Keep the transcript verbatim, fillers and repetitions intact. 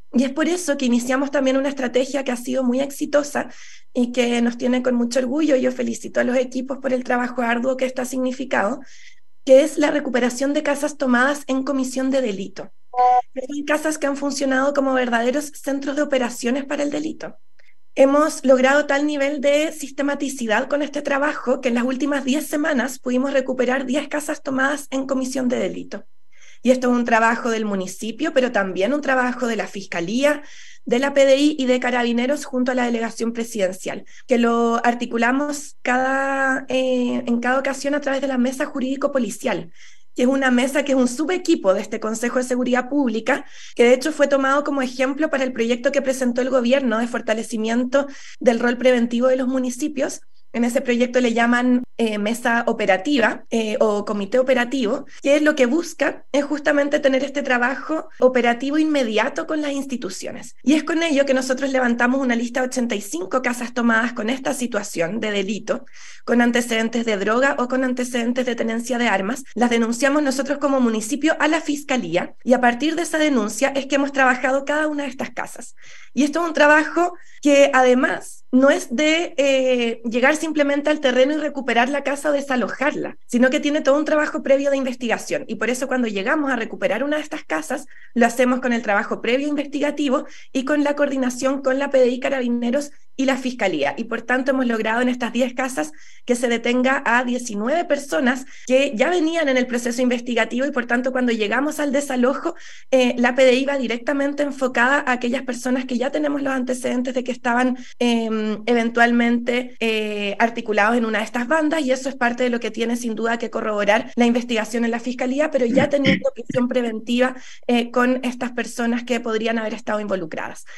Y es por eso que iniciamos también una estrategia que ha sido muy exitosa y que nos tiene con mucho orgullo. Yo felicito a los equipos por el trabajo arduo que esto ha significado, que es la recuperación de casas tomadas en comisión de delito. Son casas que han funcionado como verdaderos centros de operaciones para el delito. Hemos logrado tal nivel de sistematicidad con este trabajo que en las últimas diez semanas pudimos recuperar diez casas tomadas en comisión de delito. Y esto es un trabajo del municipio, pero también un trabajo de la Fiscalía, de la P D I y de Carabineros junto a la Delegación Presidencial, que lo articulamos cada, eh, en cada ocasión a través de la Mesa Jurídico-Policial, que es una mesa que es un subequipo de este Consejo de Seguridad Pública, que de hecho fue tomado como ejemplo para el proyecto que presentó el gobierno de fortalecimiento del rol preventivo de los municipios. En ese proyecto le llaman eh, mesa operativa eh, o comité operativo, que es lo que busca es justamente tener este trabajo operativo inmediato con las instituciones. Y es con ello que nosotros levantamos una lista de ochenta y cinco casas tomadas con esta situación de delito, con antecedentes de droga o con antecedentes de tenencia de armas. Las denunciamos nosotros como municipio a la Fiscalía y a partir de esa denuncia es que hemos trabajado cada una de estas casas. Y esto es un trabajo que además no es de eh, llegar simplemente al terreno y recuperar la casa o desalojarla, sino que tiene todo un trabajo previo de investigación. Y por eso cuando llegamos a recuperar una de estas casas, lo hacemos con el trabajo previo investigativo y con la coordinación con la P D I, Carabineros y la Fiscalía. Y por tanto hemos logrado en estas diez casas que se detenga a diecinueve personas que ya venían en el proceso investigativo y por tanto cuando llegamos al desalojo, eh, la P D I va directamente enfocada a aquellas personas que ya tenemos los antecedentes de que estaban eh, eventualmente eh, articulados en una de estas bandas, y eso es parte de lo que tiene sin duda que corroborar la investigación en la Fiscalía, pero ya teniendo prisión preventiva eh, con estas personas que podrían haber estado involucradas.